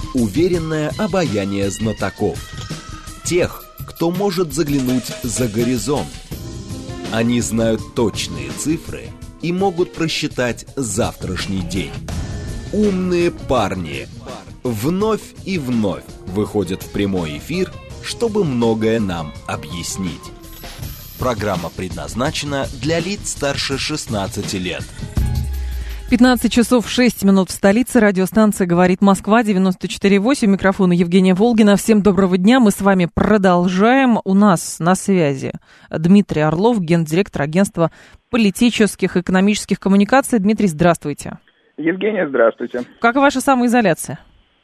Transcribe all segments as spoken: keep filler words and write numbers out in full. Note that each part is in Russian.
Уверенное обаяние знатоков. Тех, кто может заглянуть за горизонт. Они знают точные цифры и могут просчитать завтрашний день. Умные парни вновь и вновь выходят в прямой эфир, чтобы многое нам объяснить. Программа предназначена для лиц старше шестнадцати лет. пятнадцать часов шесть минут в столице. Радиостанция «Говорит Москва», девяносто четыре восемь. Микрофон Евгения Волгина. Всем доброго дня. Мы с вами продолжаем. У нас на связи Дмитрий Орлов, гендиректор агентства политических и экономических коммуникаций. Дмитрий, здравствуйте. Евгения, здравствуйте. Как ваша самоизоляция?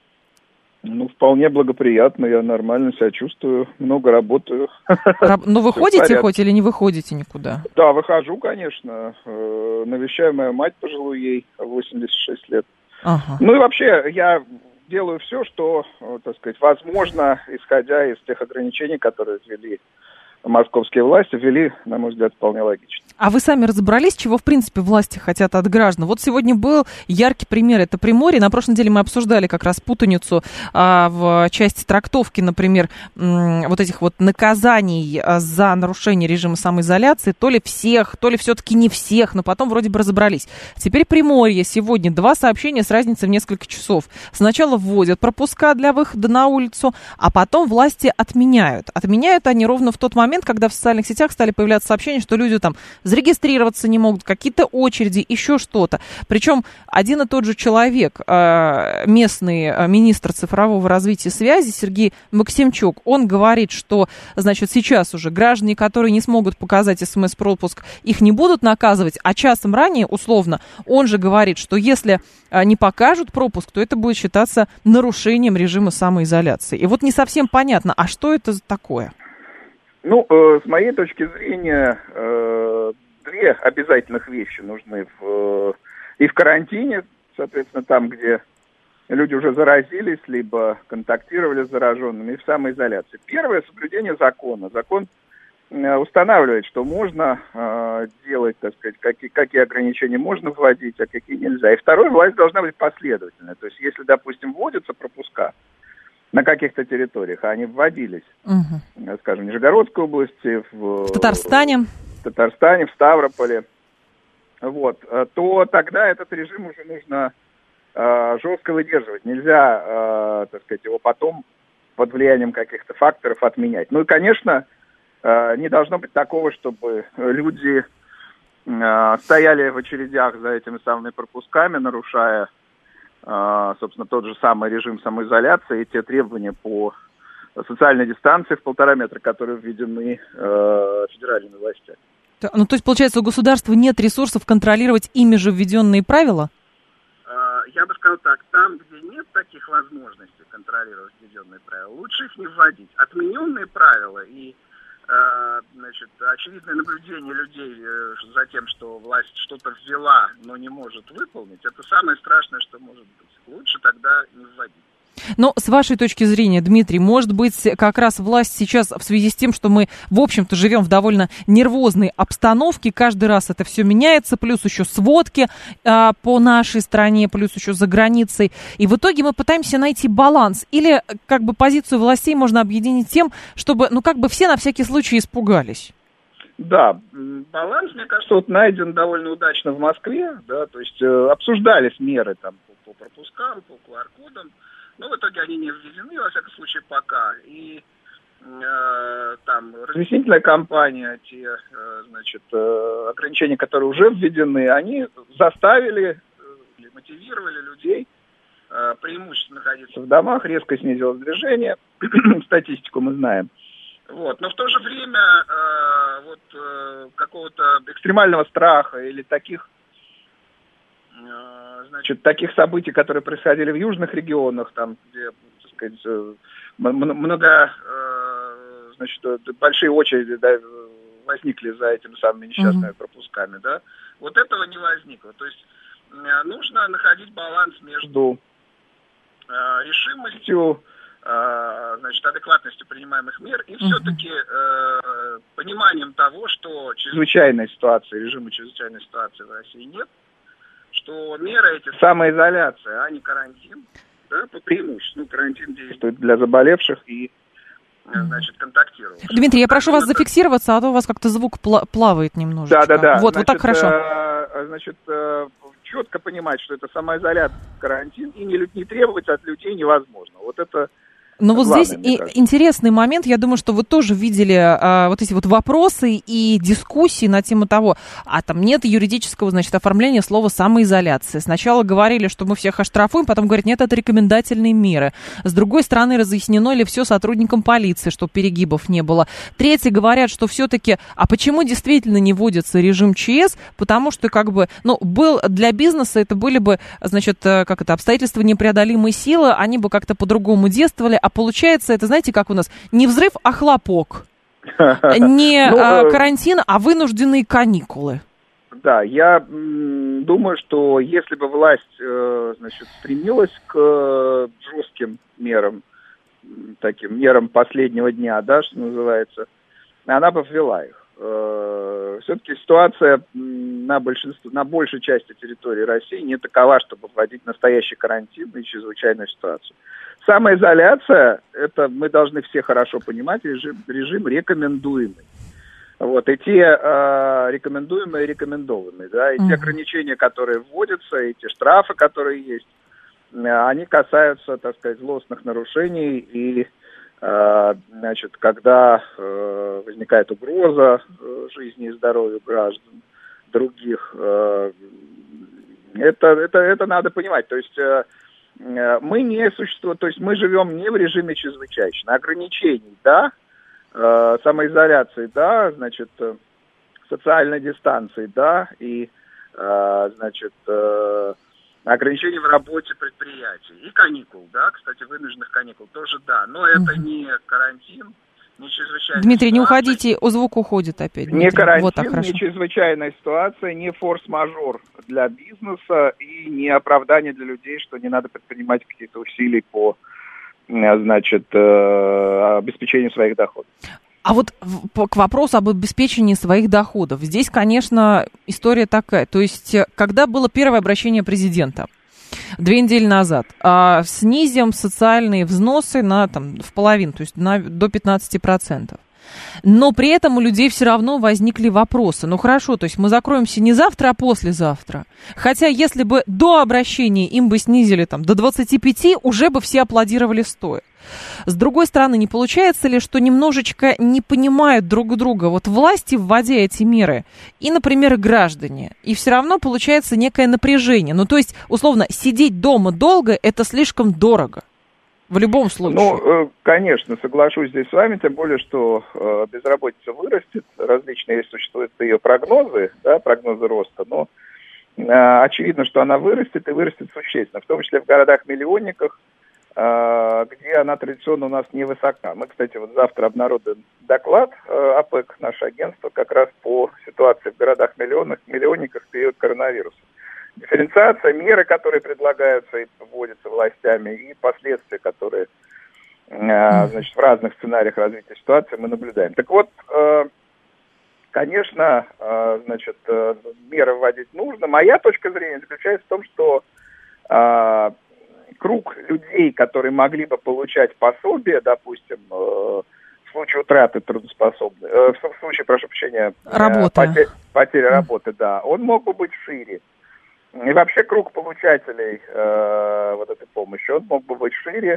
Ну, вполне благоприятно, я нормально себя чувствую, много работаю. Раб... Ну, вы ходите хоть или не выходите никуда? Да, выхожу, конечно. Навещаю мою мать пожилую, ей восемьдесят шесть лет. Ага. Ну и вообще, я делаю все, что, так сказать, возможно, исходя из тех ограничений, которые ввели московские власти, ввели, на мой взгляд, вполне логично. А вы сами разобрались, чего, в принципе, власти хотят от граждан? Вот сегодня был яркий пример, это Приморье. На прошлой неделе мы обсуждали как раз путаницу а, в части трактовки, например, м, вот этих вот наказаний а, за нарушение режима самоизоляции. То ли всех, то ли все-таки не всех, но потом вроде бы разобрались. Теперь Приморье. Сегодня два сообщения с разницей в несколько часов. Сначала вводят пропуска для выхода на улицу, а потом власти отменяют. Отменяют они ровно в тот момент, когда в социальных сетях стали появляться сообщения, что люди там зарегистрироваться не могут, какие-то очереди, еще что-то. Причем один и тот же человек, местный министр цифрового развития и связи Сергей Максимчук, он говорит, что, значит, сейчас уже граждане, которые не смогут показать смс-пропуск, их не будут наказывать, а часом ранее, условно, он же говорит, что если не покажут пропуск, то это будет считаться нарушением режима самоизоляции. И вот не совсем понятно, а что это такое? Ну, э, с моей точки зрения, э, две обязательных вещи нужны в, э, и в карантине, соответственно, там, где люди уже заразились, либо контактировали с зараженными, и в самоизоляции. Первое — соблюдение закона. Закон э, устанавливает, что можно э, делать, так сказать, какие, какие ограничения можно вводить, а какие нельзя. И второе — власть должна быть последовательной. То есть, если, допустим, вводятся пропуска на каких-то территориях, а они вводились, угу. скажем, в Нижегородской области, в, в Татарстане, в Татарстане, в Ставрополе, вот, то тогда этот режим уже нужно э, жестко выдерживать. Нельзя, э, так сказать, его потом под влиянием каких-то факторов отменять. Ну и, конечно, э, не должно быть такого, чтобы люди э, стояли в очередях за этими самыми пропусками, нарушая, собственно, тот же самый режим самоизоляции и те требования по социальной дистанции в полтора метра, которые введены э, федеральными властями. Ну, то есть, получается, у государства нет ресурсов контролировать ими же введенные правила? Я бы сказал так, там, где нет таких возможностей контролировать введенные правила, лучше их не вводить. Отмененные правила и значит, очевидное наблюдение людей за тем, что власть что-то ввела, но не может выполнить, это самое страшное, что может быть. Лучше тогда не вводить. Но с вашей точки зрения, Дмитрий, может быть, как раз власть сейчас в связи с тем, что мы, в общем-то, живем в довольно нервозной обстановке, каждый раз это все меняется, плюс еще сводки а, по нашей стране, плюс еще за границей, и в итоге мы пытаемся найти баланс. Или как бы позицию властей можно объединить тем, чтобы, ну, как бы все на всякий случай испугались. Да, баланс, мне кажется, вот найден довольно удачно в Москве, да, то есть э, обсуждались меры там по, по пропускам, по ку ар кодам. Но в итоге они не введены, во всяком случае, пока. И э, там разъяснительная кампания, те, э, значит, э, ограничения, которые уже введены, они заставили или э, мотивировали людей э, преимущественно находиться в домах, резко снизилось движение, статистику мы знаем. Вот. Но в то же время э, вот, э, какого-то экстремального страха или таких Значит, таких событий, которые происходили в южных регионах, там, где, так сказать, много, значит, большие очереди, да, возникли за этими самыми несчастными uh-huh. пропусками, да, вот этого не возникло. То есть нужно находить баланс между решимостью, значит, адекватностью принимаемых мер и uh-huh. все-таки пониманием того, что чрезвычайной ситуации, режима чрезвычайной ситуации в России нет, что меры эти самоизоляция, а не карантин, да, по преимуществу. Ну, карантин действует для заболевших и, значит, контактировавших. Дмитрий, я прошу вас зафиксироваться, а то у вас как-то звук пла- плавает немножечко. Да-да-да. Вот, значит, вот так хорошо. Э, значит, э, четко понимать, что это самоизоляция, карантин, и не, не требовать от людей невозможно. Вот это... Но вот главное, здесь и кажется. интересный момент, я думаю, что вы тоже видели а, вот эти вот вопросы и дискуссии на тему того, а там нет юридического, значит, оформления слова самоизоляция. Сначала говорили, что мы всех оштрафуем, потом говорят, нет, это рекомендательные меры. С другой стороны, разъяснено ли все сотрудникам полиции, чтобы перегибов не было. Третьи говорят, что все-таки, а почему действительно не вводится режим ЧС? Потому что, как бы, ну, был для бизнеса, это были бы, значит, как это, обстоятельства непреодолимой силы, они бы как-то по-другому действовали. А получается, это, знаете, как у нас, не взрыв, а хлопок. Не ну, а, карантин, а вынужденные каникулы. Да, я м, думаю, что если бы власть, э, значит, стремилась к э, жестким мерам, таким мерам последнего дня, да, что называется, она бы ввела их. Э, все-таки ситуация на большинстве, на большей части территории России не такова, чтобы вводить настоящий карантин и чрезвычайную ситуацию. Самоизоляция, это мы должны все хорошо понимать, режим, режим рекомендуемый. Вот, и те э, рекомендуемые и рекомендованные, да, и mm-hmm. те ограничения, которые вводятся, и те штрафы, которые есть, э, они касаются, так сказать, злостных нарушений, и, э, значит, когда э, возникает угроза э, жизни и здоровью граждан других, э, это, это, это надо понимать, то есть... Э, Мы не существуем, то есть мы живем не в режиме чрезвычайно. Ограничений, да, э, самоизоляции, да, значит, э, социальной дистанции, да, и, э, значит, э, ограничений в работе предприятий. И каникул, да, кстати, вынужденных каникул тоже, да. Но это не карантин, не чрезвычайная Дмитрий, ситуация. не уходите, звук уходит опять. Дмитрий. Не карантин, вот так, не чрезвычайная ситуация, не форс-мажор для бизнеса и не оправдание для людей, что не надо предпринимать какие-то усилия по, значит, обеспечению своих доходов. А вот к вопросу об обеспечении своих доходов. Здесь, конечно, история такая. То есть, когда было первое обращение президента, две недели назад, а, снизим социальные взносы на, там, в половину, то есть на, до пятнадцати процентов. Но при этом у людей все равно возникли вопросы. Ну хорошо, то есть мы закроемся не завтра, а послезавтра. Хотя если бы до обращения им бы снизили там, до двадцати пяти, уже бы все аплодировали стоя. С другой стороны, не получается ли, что немножечко не понимают друг друга вот власти, вводя эти меры, и, например, граждане, и все равно получается некое напряжение. Ну, то есть, условно, сидеть дома долго – это слишком дорого. В любом случае. Ну, конечно, соглашусь здесь с вами, тем более, что э, безработица вырастет, различные есть, существуют ее прогнозы, да, прогнозы роста, но э, очевидно, что она вырастет и вырастет существенно, в том числе в городах-миллионниках, где она традиционно у нас невысока. Мы, кстати, вот завтра обнародуем доклад ОПЕК, наше агентство, как раз по ситуации в городах-миллионах, миллионниках в период коронавируса. Дифференциация, меры, которые предлагаются и вводятся властями, и последствия, которые, значит, в разных сценариях развития ситуации мы наблюдаем. Так вот, конечно, значит, меры вводить нужно. Моя точка зрения заключается в том, что круг людей, которые могли бы получать пособие, допустим, э, в случае утраты трудоспособности, э, в случае, прошу прощения, э, потери, потери работы, да, он мог бы быть шире. И вообще круг получателей э, вот этой помощи, он мог бы быть шире,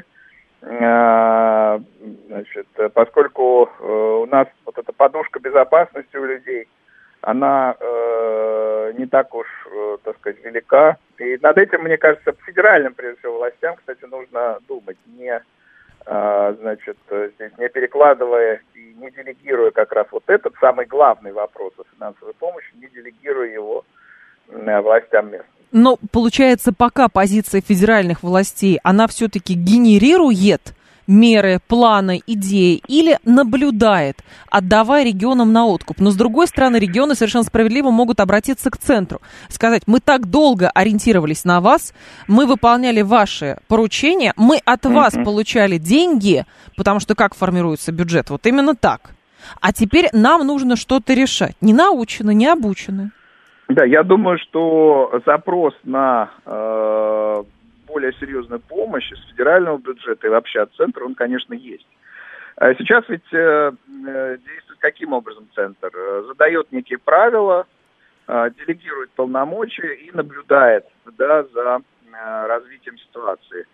э, значит, поскольку э, у нас вот эта подушка безопасности у людей, она э, не так уж, э, так сказать, велика. И над этим, мне кажется, федеральным, прежде всего, властям, кстати, нужно думать, не, э, значит, здесь не перекладывая и не делегируя как раз вот этот самый главный вопрос о финансовой помощи, не делегируя его э, властям местным. Но, получается, пока позиция федеральных властей, она все-таки генерирует меры, планы, идеи или наблюдает, отдавая регионам на откуп. Но, с другой стороны, регионы совершенно справедливо могут обратиться к центру. Сказать, мы так долго ориентировались на вас, мы выполняли ваши поручения, мы от mm-hmm. вас получали деньги, потому что как формируется бюджет? Вот именно так. А теперь нам нужно что-то решать. Не научены, не обучены. Да, я думаю, что запрос на... Э... более серьезную помощь из федерального бюджета и вообще от центра, он, конечно, есть. Сейчас ведь действует каким образом центр? Задает некие правила, делегирует полномочия и наблюдает, да, за развитием ситуации.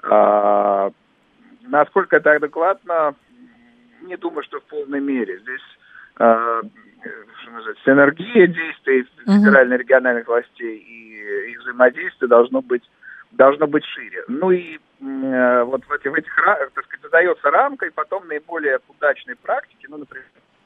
Насколько это адекватно, не думаю, что в полной мере. Здесь э, что называется, синергия действий федеральных и региональных властей и их взаимодействие должно быть, должно быть шире. Ну и э, вот в, эти, в этих, так сказать, задается рамка, и потом наиболее удачные практики, ну, например,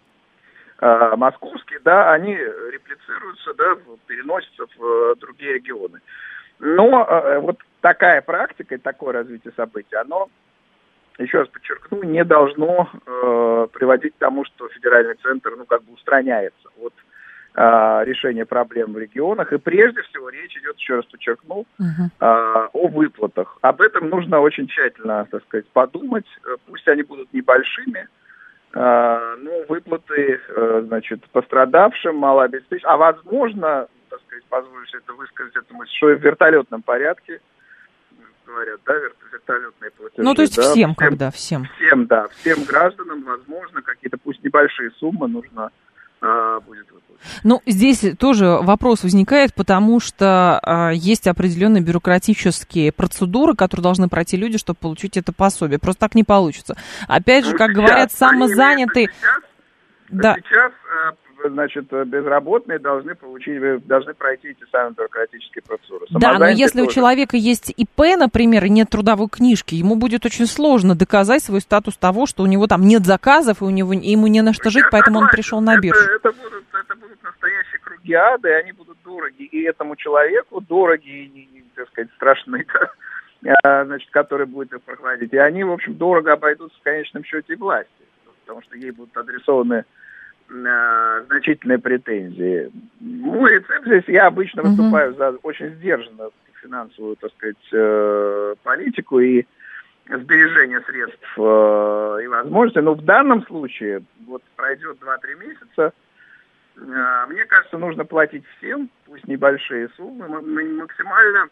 э, московские, да, они реплицируются, да, переносятся в э, другие регионы. Но э, вот такая практика и такое развитие событий, оно, еще раз подчеркну, не должно э, приводить к тому, что федеральный центр, ну, как бы устраняется от э, решения проблем в регионах. И прежде всего речь идет, еще раз подчеркну, uh-huh. э, о выплатах. Об этом нужно очень тщательно, так сказать, подумать. Пусть они будут небольшими, э, но выплаты, э, значит, пострадавшим, малообеспеченным, а возможно, так сказать, позволю себе это высказать, эту мысль, что и в вертолетном порядке, говорят, да, вертолетные платежи. Ну, то есть да, всем, всем, когда всем. Всем, да, всем гражданам, возможно, какие-то, пусть небольшие суммы нужно а, будет выплатить. Ну, здесь тоже вопрос возникает, потому что а, есть определенные бюрократические процедуры, которые должны пройти люди, чтобы получить это пособие. Просто так не получится. Опять же, ну, как сейчас, говорят, самозанятые... Сейчас, да. сейчас значит, безработные должны получить, должны пройти эти самые бюрократические процедуры. Да, но если тоже. У человека есть ИП, например, и нет трудовой книжки, ему будет очень сложно доказать свой статус того, что у него там нет заказов, и у него, и ему не на что жить, Я поэтому согласен. Он пришел на биржу. Это, это, будут, это будут настоящие круги ада, и они будут дороги и этому человеку, дороги и, так сказать, страшные, да, значит, который будет их проходить. И они, в общем, дорого обойдутся в конечном счете и власти, потому что ей будут адресованы значительные претензии. Мой рецепт здесь, я обычно uh-huh. выступаю за очень сдержанную финансовую, так сказать, политику и сбережение средств и возможностей. Но в данном случае, вот пройдет два-три месяца, мне кажется, нужно платить всем, пусть небольшие суммы, максимально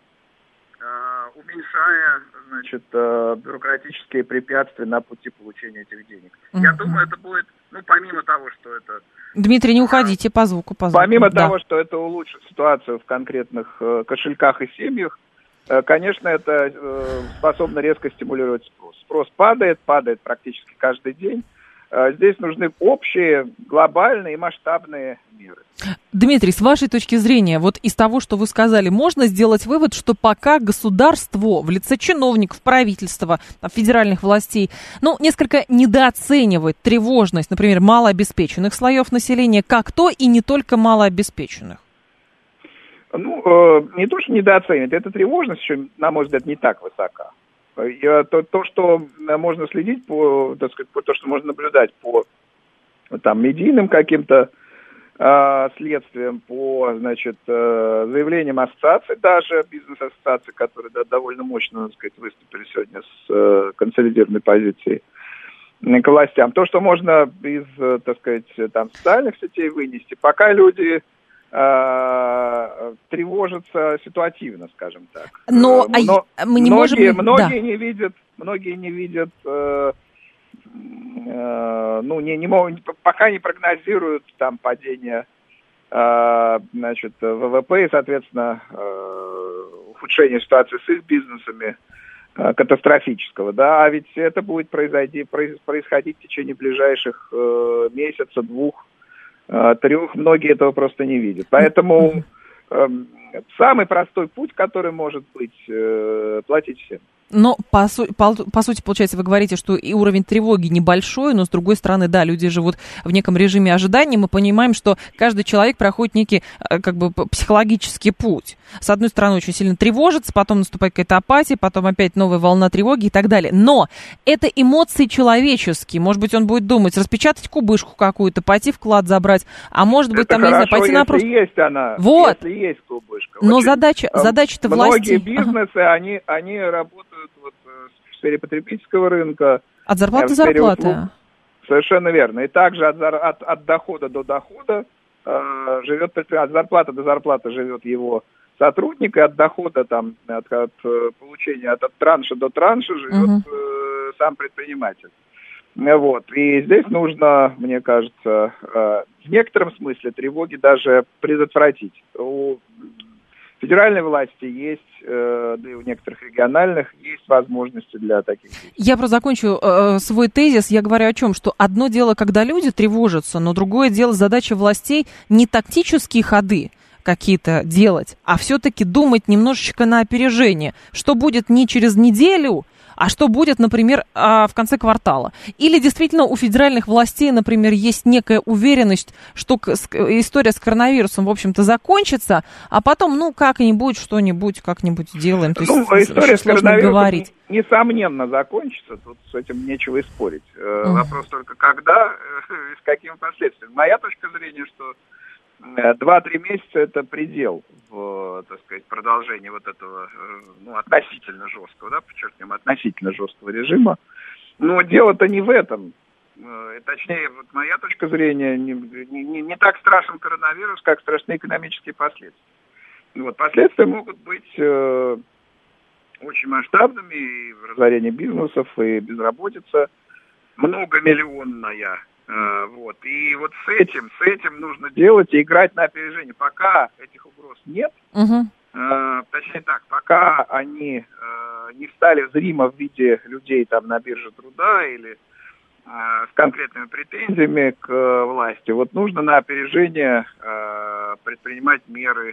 уменьшая, значит, бюрократические препятствия на пути получения этих денег. Uh-huh. Я думаю, это будет, ну, помимо того, что это... Дмитрий, не уходите по звуку, по звуку. Помимо да. того, что это улучшит ситуацию в конкретных э, кошельках и семьях, э, конечно, это э, способно резко стимулировать спрос. Спрос падает, падает практически каждый день. Э, здесь нужны общие, глобальные и масштабные меры. Дмитрий, с вашей точки зрения, вот из того, что вы сказали, можно сделать вывод, что пока государство в лице чиновников, правительства, федеральных властей, ну, несколько недооценивает тревожность, например, малообеспеченных слоев населения, как то и не только малообеспеченных? Ну, э, не то, что недооценивает, эта тревожность еще, на мой взгляд, не так высока. То, то, что можно следить по, так сказать, по то, что можно наблюдать по там, медийным каким-то следствием, по, значит, заявлениям ассоциаций, даже бизнес-ассоциаций, которые, да, довольно мощно, так сказать, выступили сегодня с консолидированной позицией к властям. То, что можно из, так сказать, там, социальных сетей вынести, пока люди э, тревожатся ситуативно, скажем так. Но, Но а мы не многие, можем... многие да. не видят, многие не видят... Э, ну, не, не могут, пока не прогнозируют там падение, э, значит, ВВП и, соответственно, э, ухудшение ситуации с их бизнесами э, катастрофического, да, а ведь это будет произойти, происходить в течение ближайших э, месяца, двух, э, трех, многие этого просто не видят. Поэтому э, самый простой путь, который может быть, э, платить всем. Но, по, су- по, по сути, получается, вы говорите, что и уровень тревоги небольшой, но, с другой стороны, да, люди живут в неком режиме ожидания. Мы понимаем, что каждый человек проходит некий, как бы, психологический путь. С одной стороны, очень сильно тревожится, потом наступает какая-то апатия, потом опять новая волна тревоги и так далее. Но это эмоции человеческие. Может быть, он будет думать, распечатать кубышку какую-то, пойти вклад забрать, а может быть, это там, хорошо, не знаю, пойти на просто... есть она, вот. Если есть кубышка. Но Очень, задача, задача-то власти... Многие бизнесы, ага. они, они работают вот в сфере потребительского рынка. От зарплаты до зарплаты. Услуг. Совершенно верно. И также от, от, от дохода до дохода э, живет предприниматель. От зарплаты до зарплаты живет его сотрудник, и от дохода, там, от, от получения от, от транша до транша живет uh-huh. э, сам предприниматель. Вот. И здесь нужно, мне кажется, э, в некотором смысле тревоги даже предотвратить. У федеральной власти есть, э, да и у некоторых региональных, есть возможности для таких действий. Я просто закончу э, свой тезис. Я говорю о чем? Что одно дело, когда люди тревожатся, но другое дело, задача властей не тактические ходы какие-то делать, а все-таки думать немножечко на опережение. Что будет не через неделю, а что будет, например, в конце квартала. Или действительно у федеральных властей, например, есть некая уверенность, что история с коронавирусом, в общем-то, закончится, а потом, ну, как-нибудь, что-нибудь, как-нибудь сделаем. То есть, ну, история с коронавирусом, говорить. Несомненно, закончится, тут с этим нечего и спорить. Mm. Вопрос только когда и с какими последствиями. Моя точка зрения, что два-три месяца это предел в, так сказать, продолжении вот этого, ну, относительно жесткого, да, подчеркнем, относительно жесткого режима. Но дело-то не в этом. Точнее, вот моя точка зрения, не, не, не так страшен коронавирус, как страшны экономические последствия. Вот, последствия могут быть э, очень масштабными, и разорение бизнесов, и безработица многомиллионная. Вот. И вот с этим, с этим нужно делать и играть на опережение. Пока этих угроз нет, uh-huh. э, точнее так, пока они э, не стали зримо в виде людей там на бирже труда или э, с конкретными претензиями к э, власти, вот нужно на опережение э, предпринимать меры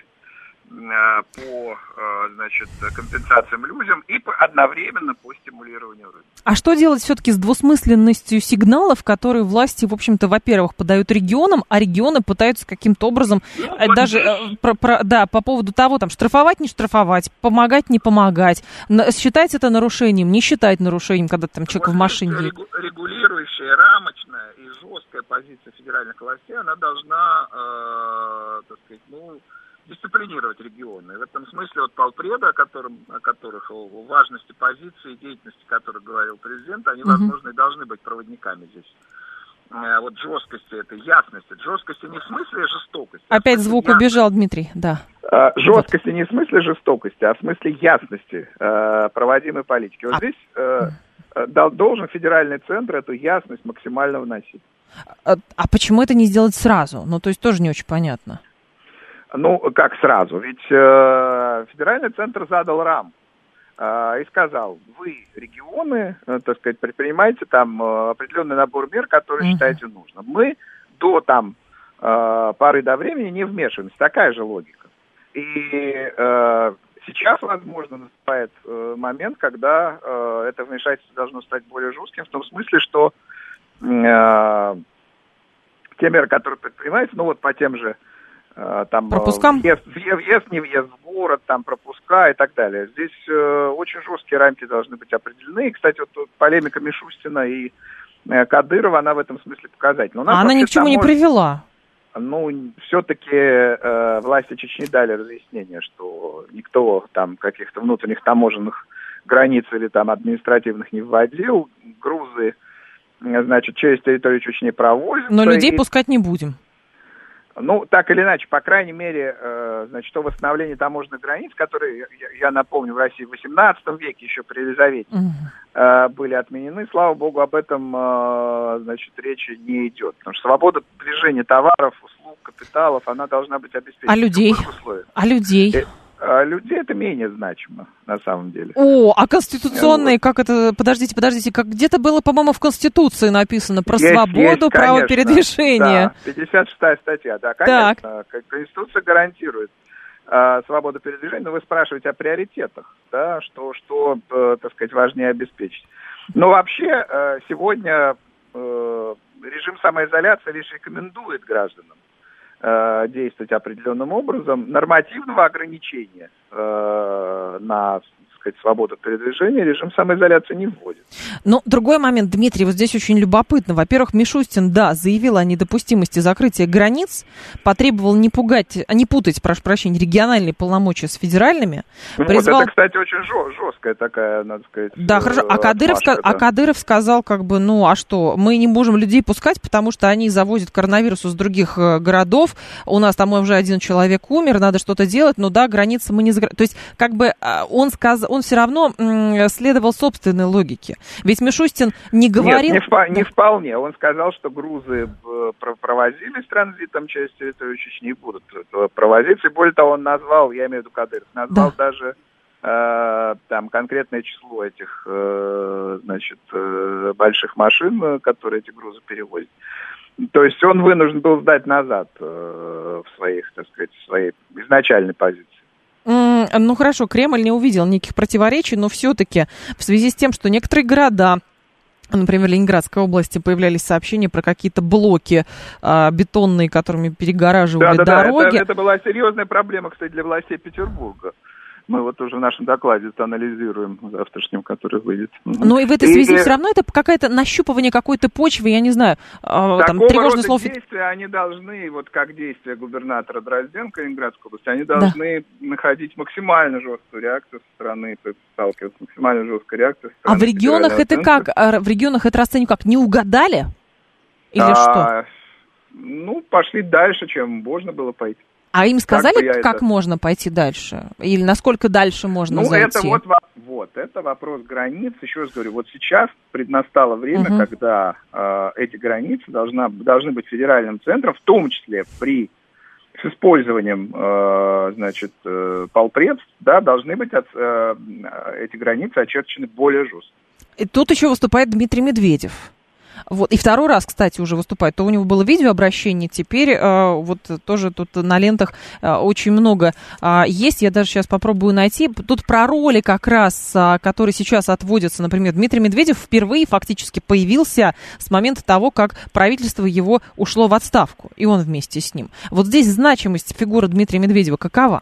по, значит, компенсациям людям и по, одновременно по стимулированию рынка. А что делать все-таки с двусмысленностью сигналов, которые власти, в общем-то, во-первых, подают регионам, а регионы пытаются каким-то образом ну, даже вот про, про, да, по поводу того, там, штрафовать, не штрафовать, помогать, не помогать, считать это нарушением, не считать нарушением, когда там человек вот в машине едет. Регулирующая, рамочная и жесткая позиция федеральных властей, она должна, э, так сказать, ну, дисциплинировать регионы. И в этом смысле вот полпреда, о, котором, о которых, о важности позиции и деятельности, о которых говорил президент, они, uh-huh. возможно, и должны быть проводниками здесь. А вот жесткости, это ясности. Жесткости не в смысле жестокости. Опять а звук ясности. Убежал, Дмитрий, да. А, жесткости вот. Не в смысле жестокости, а в смысле ясности э, проводимой политики. Вот а... здесь э, э, должен федеральный центр эту ясность максимально вносить. А, а почему это не сделать сразу? Ну, то есть тоже не очень понятно. Ну, как сразу? Ведь э, федеральный центр задал рамку э, и сказал, вы, регионы, э, так сказать, предпринимаете там э, определенный набор мер, которые uh-huh. считаете нужным. Мы до там э, поры до времени не вмешиваемся. Такая же логика. И э, сейчас, возможно, наступает э, момент, когда э, это вмешательство должно стать более жестким, в том смысле, что э, те меры, которые предпринимаются, ну вот по тем же там пропускам? Въезд, въезд, не въезд в город, там пропуска и так далее. Здесь э, очень жесткие рамки должны быть определены. И, кстати, вот тут полемика Мишустина и э, Кадырова, она в этом смысле показательна. А она ни к чему не привела. Ну, все-таки э, власти Чечни дали разъяснение, что никто там каких-то внутренних таможенных границ или там административных не вводил. Грузы, значит, через территорию Чечни провозятся. Но людей и... пускать не будем. Ну, так или иначе, по крайней мере, э, значит, то восстановление таможенных границ, которые, я, я напомню, в России в восемнадцатом веке еще при Елизавете uh-huh. э, были отменены, слава богу, об этом, э, значит, речи не идет. Потому что свобода движения товаров, услуг, капиталов, она должна быть обеспечена. А людей? А людей? Э, а людей это менее значимо, на самом деле. О, а конституционные, вот. Как это, подождите, подождите, как где-то было, по-моему, в Конституции написано про есть, свободу, есть, право конечно, передвижения. Да, пятьдесят шестая статья, да, конечно. Так. Конституция гарантирует э, свободу передвижения, но вы спрашиваете о приоритетах, да, что, что э, так сказать, важнее обеспечить. Но вообще э, сегодня э, режим самоизоляции лишь рекомендует гражданам действовать определенным образом. Нормативного ограничения э, на, сказать, свободу передвижения, режим самоизоляции не вводит. Но другой момент, Дмитрий, вот здесь очень любопытно. Во-первых, Мишустин, да, заявил о недопустимости закрытия границ, потребовал не пугать, не путать, прошу прощения, региональные полномочия с федеральными. Ну, призвал... Вот это, кстати, очень жесткая такая, надо сказать, да, хорошо. А Кадыров, отмашка, да. а Кадыров сказал, как бы, ну, а что, мы не можем людей пускать, потому что они завозят коронавирус из других городов, у нас там уже один человек умер, надо что-то делать, но да, границы мы не закрываем. То есть, как бы, он сказал, он все равно м- следовал собственной логике. Ведь Мишустин не говорил... Нет, не, впо- не вполне. Он сказал, что грузы провозились транзитом через территорию Чечни и будут провозиться. И более того, он назвал, я имею в виду Кадыров, назвал да. даже э, там конкретное число этих, э, значит, э, больших машин, которые эти грузы перевозят. То есть он вынужден был сдать назад э, в своих, так сказать, в своей изначальной позиции. Mm, ну хорошо, Кремль не увидел никаких противоречий, но все-таки в связи с тем, что некоторые города, например, в Ленинградской области, появлялись сообщения про какие-то блоки а, бетонные, которыми перегораживали да, да, дороги. Да, это, это была серьезная проблема, кстати, для властей Петербурга. Мы вот уже в нашем докладе это анализируем завтрашнем, который выйдет. Ну и в этой связи и, все равно это какое-то нащупывание какой-то почвы, я не знаю, э, там тревожное слово... действия они должны, вот как действия губернатора Дрозденко Ленинградской области, они должны да. находить максимально жесткую реакцию со стороны, сталкиваться с максимально жесткой реакцией со стороны. А в регионах это центра. как? А в регионах это расценивают как? Не угадали? Или а, что? Ну, пошли дальше, чем можно было пойти. А им сказали, как, как это... можно пойти дальше? Или насколько дальше можно ну, зайти? Это вот, вот, это вопрос границ. Еще раз говорю, вот сейчас настало время, угу. когда э, эти границы должна, должны быть федеральным центром, в том числе при, с использованием э, значит, э, полпредств, да, должны быть от, э, эти границы очерчены более жестко. И тут еще выступает Дмитрий Медведев. Вот. И второй раз, кстати, уже выступает. То у него было видеообращение, теперь э, вот тоже тут на лентах э, очень много э, есть. Я даже сейчас попробую найти. Тут про роли как раз, э, которые сейчас отводятся. Например, Дмитрий Медведев впервые фактически появился с момента того, как правительство его ушло в отставку, и он вместе с ним. Вот здесь значимость фигуры Дмитрия Медведева какова?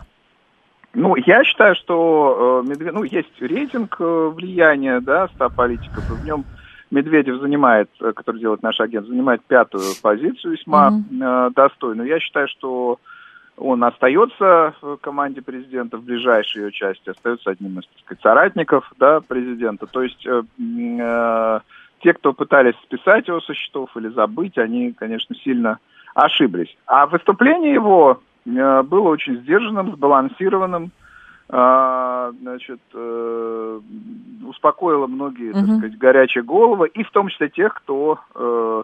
Ну, я считаю, что э, Медведев, ну, есть рейтинг э, влияния, да, ста политиков, и в нем Медведев занимает, который делает наш агент, занимает пятую позицию, весьма mm-hmm. э, достойную. Я считаю, что он остается в команде президента, в ближайшей ее части, остается одним из, так сказать, соратников, да, президента. То есть э, э, те, кто пытались списать его со счетов или забыть, они, конечно, сильно ошиблись. А выступление его э, было очень сдержанным, сбалансированным. А, значит, э, успокоило многие, uh-huh. так сказать, горячие головы, и в том числе тех, кто э,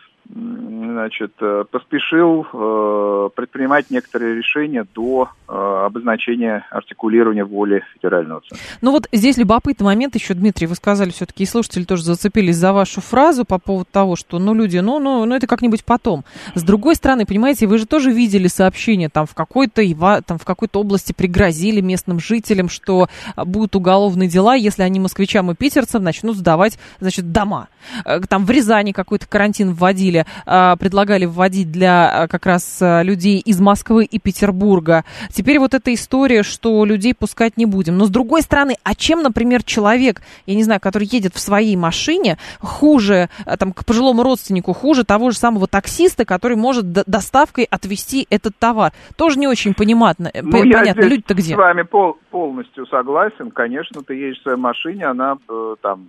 значит, поспешил э, предпринимать некоторые решения до э, обозначения, артикулирования воли федерального центра. Ну вот здесь любопытный момент еще, Дмитрий, вы сказали, все-таки и слушатели тоже зацепились за вашу фразу по поводу того, что, ну, люди, ну, ну, ну это как-нибудь потом. С другой стороны, понимаете, вы же тоже видели сообщения, там в какой-то, там, в какой-то области пригрозили местным жителям, что будут уголовные дела, если они москвичам и питерцам начнут сдавать, значит, дома. Там в Рязани какой-то карантин вводили, предлагали вводить для как раз людей из Москвы и Петербурга. Теперь вот эта история, что людей пускать не будем. Но с другой стороны, а чем, например, человек, я не знаю, который едет в своей машине, хуже, там, к пожилому родственнику, хуже того же самого таксиста, который может доставкой отвезти этот товар? Тоже не очень понятно. Ну, понятно. Люди-то где? Я с вами пол, полностью согласен. Конечно, ты едешь в своей машине, она э, там...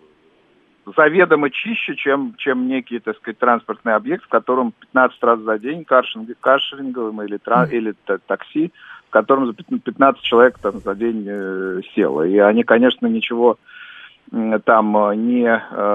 заведомо чище, чем, чем некий, так сказать, транспортный объект, в котором пятнадцать раз за день каршеринг, каршеринговым или, тра, или такси, в котором пятнадцать человек там за день э, село. И они, конечно, ничего э, там не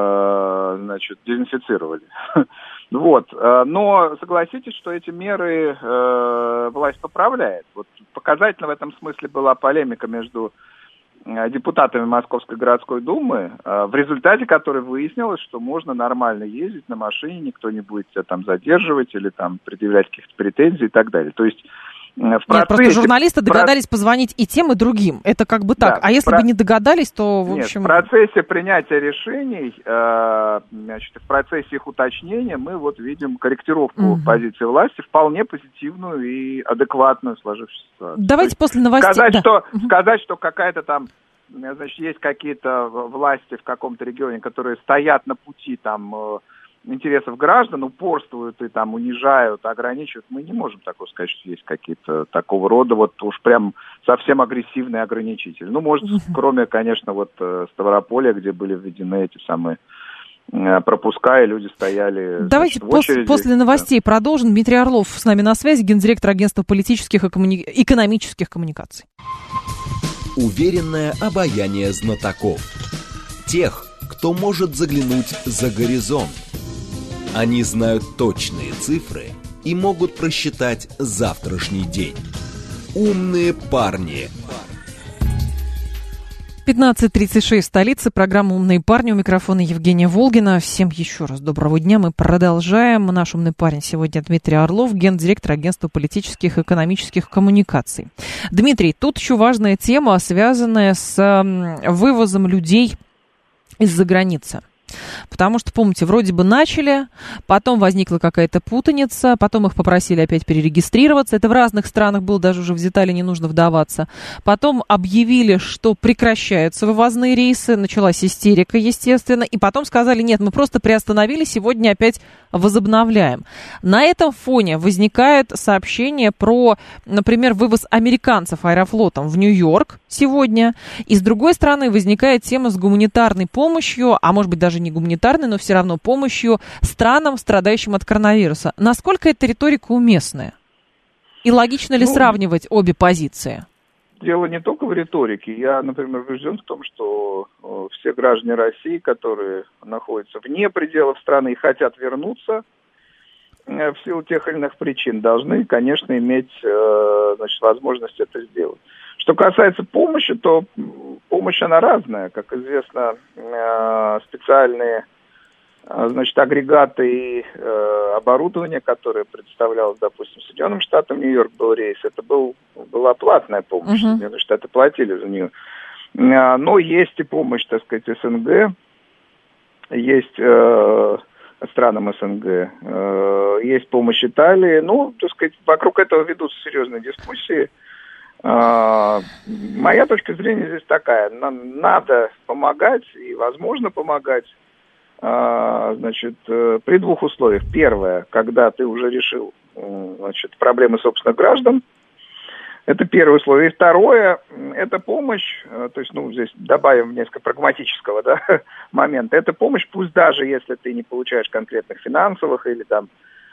э, значит, дезинфицировали. Вот. Но согласитесь, что эти меры э, власть поправляет. Вот показательно в этом смысле была полемика между депутатами Московской городской думы, в результате которой выяснилось, что можно нормально ездить на машине, никто не будет тебя там задерживать или там предъявлять каких-то претензий и так далее. То есть в процессе... Нет, просто журналисты догадались про... позвонить и тем, и другим. Это как бы так. Да, а если про... бы не догадались, то, в общем... Нет, в процессе принятия решений, э, значит, в процессе их уточнения мы вот видим корректировку угу. позиции власти, вполне позитивную и адекватную сложившуюся ситуацию. Давайте после новостей... Сказать, да. что, угу. сказать, что какая-то там значит, есть какие-то власти в каком-то регионе, которые стоят на пути там интересов граждан, упорствуют и там унижают, ограничивают, мы не можем такого сказать, что есть какие-то такого рода вот уж прям совсем агрессивные ограничители. Ну, может, кроме, конечно, вот Ставрополя, где были введены эти самые пропуска, и люди стояли. Давайте значит, в очереди. Пос- после новостей да. продолжим. Дмитрий Орлов с нами на связи, гендиректор агентства политических и коммуни... экономических коммуникаций. Уверенное обаяние знатоков. Тех, кто может заглянуть за горизонт. Они знают точные цифры и могут просчитать завтрашний день. Умные парни. пятнадцать тридцать шесть в столице. Программа «Умные парни». У микрофона Евгения Волгина. Всем еще раз доброго дня. Мы продолжаем. Наш умный парень сегодня Дмитрий Орлов, гендиректор агентства политических и экономических коммуникаций. Дмитрий, тут еще важная тема, связанная с вывозом людей из-за границы. Потому что, помните, вроде бы начали, потом возникла какая-то путаница, потом их попросили опять перерегистрироваться. Это в разных странах было, даже уже в детали не нужно вдаваться. Потом объявили, что прекращаются вывозные рейсы, началась истерика, естественно, и потом сказали, нет, мы просто приостановили, сегодня опять возобновляем. На этом фоне возникает сообщение про, например, вывоз американцев Аэрофлотом в Нью-Йорк сегодня, и с другой стороны возникает тема с гуманитарной помощью, а может быть даже не гуманитарной, но все равно помощью странам, страдающим от коронавируса. Насколько эта риторика уместная? И логично ли ну, сравнивать обе позиции? Дело не только в риторике. Я, например, убежден в том, что все граждане России, которые находятся вне пределов страны и хотят вернуться в силу тех или иных причин, должны, конечно, иметь значит, возможность это сделать. Что касается помощи, то помощь, она разная. Как известно, специальные, значит, агрегаты и оборудование, которое представлялось, допустим, Соединенным Штатам, Нью-Йорк был рейс, это был, была платная помощь. Uh-huh. Соединенные Штаты платили за нее. Но есть и помощь, так сказать, СНГ, есть странам СНГ, есть помощь Италии. Ну, так сказать, вокруг этого ведутся серьезные дискуссии. Uh, моя точка зрения здесь такая. Надо помогать и возможно помогать uh, значит, при двух условиях. Первое, когда ты уже решил значит, проблемы собственных граждан. Это первое условие. И второе, это помощь, то есть, ну, здесь добавим несколько прагматического да, момента. Это помощь, пусть даже если ты не получаешь конкретных финансовых или там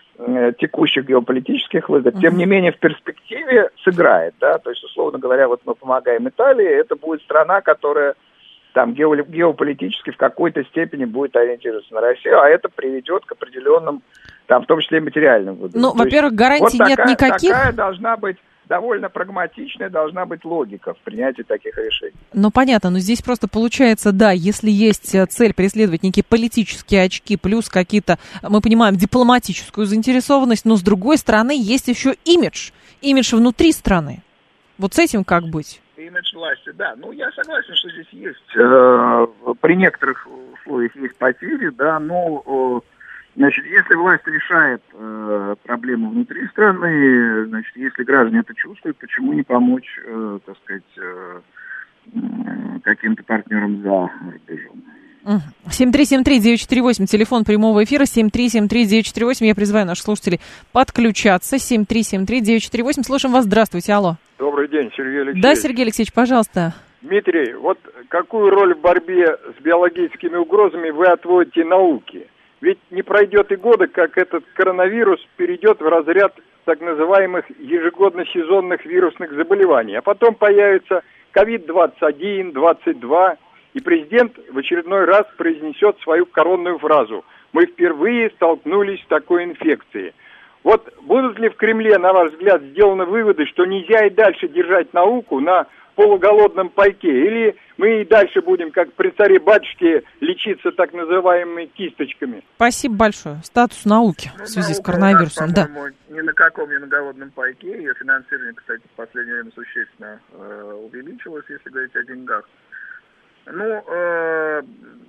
текущих геополитических выгод, тем не менее в перспективе сыграет, да, то есть, условно говоря, вот мы помогаем Италии, это будет страна, которая там геополитически в какой-то степени будет ориентироваться на Россию, а это приведет к определенным, там, в том числе и материальным выгодам. Ну, во-первых, гарантий вот нет такая, никаких. Такая должна быть довольно прагматичная должна быть логика в принятии таких решений. Ну, понятно, но здесь просто получается, да, если есть цель преследовать некие политические очки, плюс какие-то, мы понимаем, дипломатическую заинтересованность, но с другой стороны есть еще имидж, имидж внутри страны. Вот с этим как быть? Имидж власти, да. Ну, я согласен, что здесь есть, э, при некоторых условиях есть потери, да, но... Э, Значит, если власть решает э, проблему внутри страны, значит, если граждане это чувствуют, почему не помочь, э, так сказать, э, э, каким-то партнерам за рубежом? семь три семь три девять четыре восемь, телефон прямого эфира, семь три семь три девять четыре восемь. Я призываю наших слушателей подключаться. семь три семь три девять четыре восемь. Слушаем вас. Здравствуйте, алло. Добрый день, Сергей Алексеевич. Да, Сергей Алексеевич, пожалуйста. Дмитрий, вот какую роль в борьбе с биологическими угрозами вы отводите науке? Ведь не пройдет и года, как этот коронавирус перейдет в разряд так называемых ежегодно-сезонных вирусных заболеваний. А потом появится ковид двадцать один, двадцать два, и президент в очередной раз произнесет свою коронную фразу: «Мы впервые столкнулись с такой инфекцией». Вот будут ли в Кремле, на ваш взгляд, сделаны выводы, что нельзя и дальше держать науку на полуголодном пайке? Или мы и дальше будем, как при царе-батюшке, лечиться так называемыми кисточками? Спасибо большое. Статус науки ну, в связи с коронавирусом. Нас, да. Ни на каком ни на голодном пайке. Ее финансирование, кстати, в последнее время существенно э, увеличилось, если говорить о деньгах. Ну, э, в чем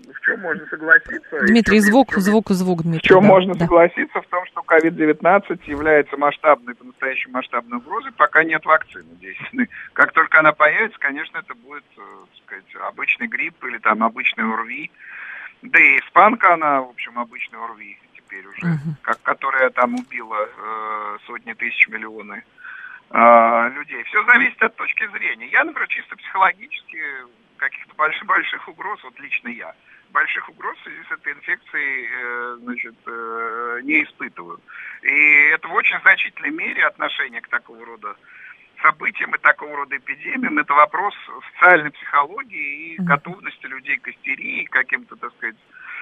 можно согласиться? Дмитрий, чем, звук, чем, звук, звук, Дмитрий. В чем да, можно да. согласиться? В том, что ковид девятнадцать является масштабной, по-настоящему масштабной угрозой, пока нет вакцины действенной. Как только она появится, конечно, это будет, так сказать, обычный грипп или там обычный ОРВИ. Да и испанка, она, в общем, обычный ОРВИ теперь уже, uh-huh. как, которая там убила э, сотни тысяч, миллионы э, людей. Все зависит от точки зрения. Я, например, чисто психологически каких-то больших-больших угроз, вот лично я, больших угроз в связи с этой инфекцией, э, значит, э, не испытываю. И это в очень значительной мере отношение к такого рода событиям и такого рода эпидемиям. Это вопрос социальной психологии и готовности людей к истерии, к каким-то, так сказать,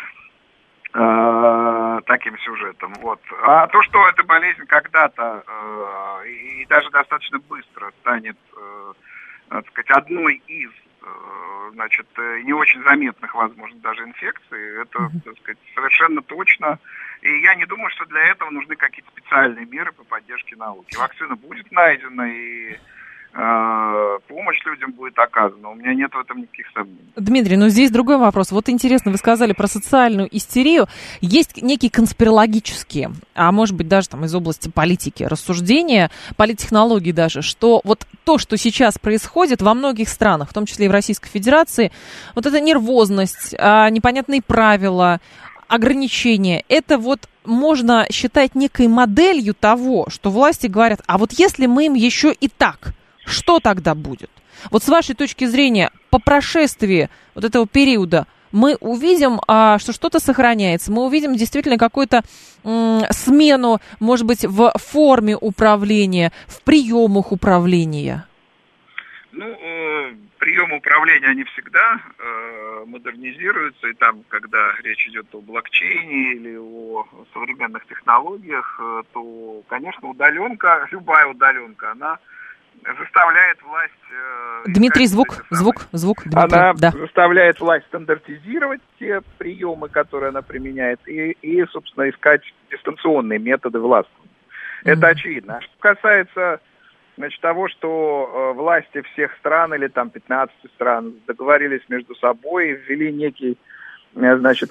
э, таким сюжетам. Вот. А то, что эта болезнь когда-то э, и даже достаточно быстро станет, э, так сказать, одной из, э, значит, не очень заметных, возможно, даже инфекций, это, так сказать, совершенно точно. И я не думаю, что для этого нужны какие-то специальные меры по поддержке науки. Вакцина будет найдена, и э, помощь людям будет оказана. У меня нет в этом никаких сомнений. Дмитрий, ну здесь другой вопрос. Вот интересно, вы сказали про социальную истерию. Есть некие конспирологические, а может быть даже там из области политики рассуждения, политтехнологии даже, что вот то, что сейчас происходит во многих странах, в том числе и в Российской Федерации, вот эта нервозность, непонятные правила, ограничения, это вот можно считать некой моделью того, что власти говорят, а вот если мы им еще и так, что тогда будет? Вот с вашей точки зрения, по прошествии вот этого периода мы увидим, а, что что-то сохраняется, мы увидим действительно какую-то м- смену, может быть, в форме управления, в приемах управления? Ну, э, приемы управления, они всегда э, модернизируются, и там, когда речь идет о блокчейне или о современных технологиях, э, то, конечно, удаленка, любая удаленка, она заставляет власть... Э, Дмитрий, звук, звук, звук, Дмитрий, она да. заставляет власть стандартизировать те приемы, которые она применяет, и, и собственно, искать дистанционные методы властвования. Mm-hmm. Это очевидно. А что касается... Значит, того, что э, власти всех стран или там пятнадцати стран договорились между собой и ввели некий, э, значит,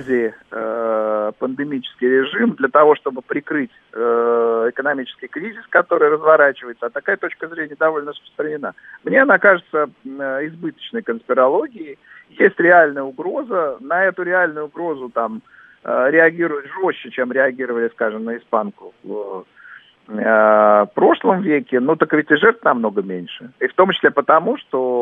квази-пандемический э, режим для того, чтобы прикрыть э, экономический кризис, который разворачивается. А такая точка зрения довольно распространена. Мне она кажется э, избыточной конспирологией. Есть реальная угроза. На эту реальную угрозу там э, реагируют жестче, чем реагировали, скажем, на испанку в в прошлом веке, ну так ведь и жертв намного меньше. И в том числе потому,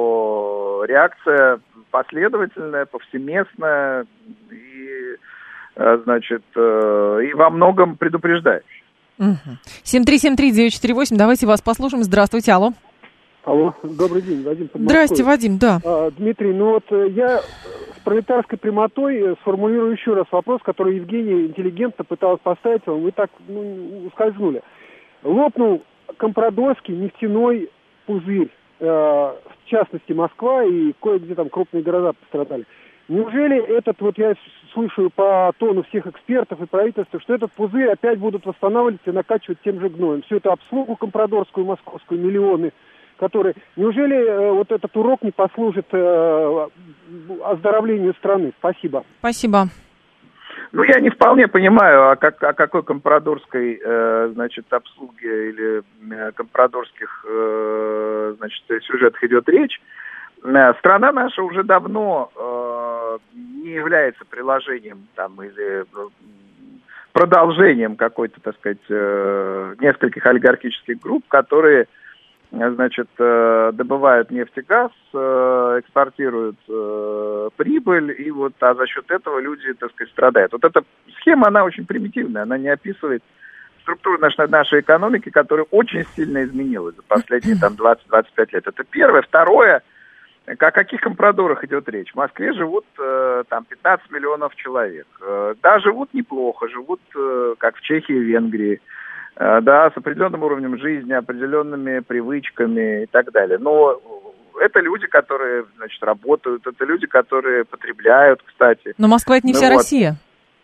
что реакция последовательная, повсеместная и, значит, и во многом предупреждающая. семь три семь три девять четыре восемь, давайте вас послушаем. Здравствуйте, алло. Алло, добрый день, Вадим. Здрасте, Вадим, да. А, Дмитрий, ну вот я с пролетарской прямотой сформулирую еще раз вопрос, который Евгений интеллигентно пыталась поставить вам, вы так ну, ускользнули. Лопнул компрадорский нефтяной пузырь, э, в частности Москва и кое-где там крупные города пострадали. Неужели этот, вот я слышу по тону всех экспертов и правительства, что этот пузырь опять будут восстанавливать и накачивать тем же гноем? Всю эту обслугу компрадорскую, московскую, миллионы, которые... Неужели э, вот этот урок не послужит э, оздоровлению страны? Спасибо. Спасибо. Ну, я не вполне понимаю, о, как, о какой компрадорской, э, значит, обслуге или э, компрадорских, э, значит, сюжетах идет речь. Э, страна наша уже давно э, не является приложением там или э, продолжением какой-то, так сказать, э, нескольких олигархических групп, которые, значит, добывают нефть и газ, экспортируют прибыль, и вот а за счет этого люди, так сказать, страдают. Вот эта схема, она очень примитивная, она не описывает структуру нашей, нашей экономики, которая очень сильно изменилась за последние там двадцать-двадцать пять лет. Это первое. Второе, о каких компрадорах идет речь? В Москве живут там пятнадцать миллионов человек. Да, живут неплохо, живут как в Чехии и Венгрии. Да, с определенным уровнем жизни, определенными привычками и так далее. Но это люди, которые, значит, работают, это люди, которые потребляют, кстати. Но Москва — это не ну вся вот. Россия.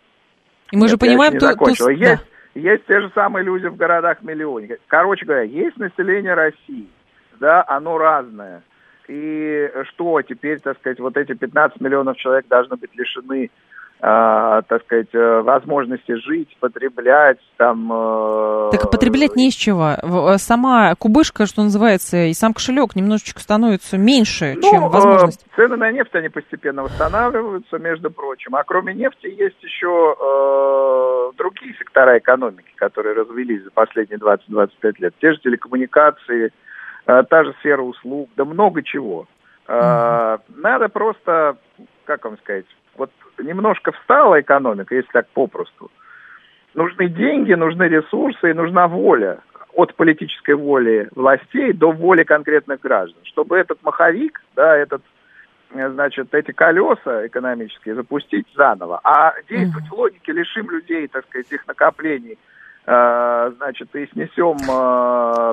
И мы Нет, же понимаем... То, то... Есть, да. есть те же самые люди в городах-миллионниках. Короче говоря, есть население России, да, оно разное. и что теперь, так сказать, вот эти пятнадцать миллионов человек должны быть лишены, э, так сказать, возможности жить, потреблять, там... Э, так потреблять не из чего. Сама кубышка, что называется, и сам кошелек немножечко становится меньше, ну, чем возможность. Э, цены на нефть, они постепенно восстанавливаются, между прочим. А кроме нефти есть еще э, другие сектора экономики, которые развились за последние двадцать-двадцать пять лет. Те же телекоммуникации, э, та же сфера услуг, да много чего. Э, mm-hmm. Надо просто, как вам сказать, вот немножко встала экономика, если так попросту. Нужны деньги, нужны ресурсы и нужна воля. От политической воли властей до воли конкретных граждан. Чтобы этот маховик, да, этот, значит, эти колеса экономические запустить заново. А действовать mm-hmm. в логике лишим людей, так сказать, их накоплений, э, значит, и снесем э,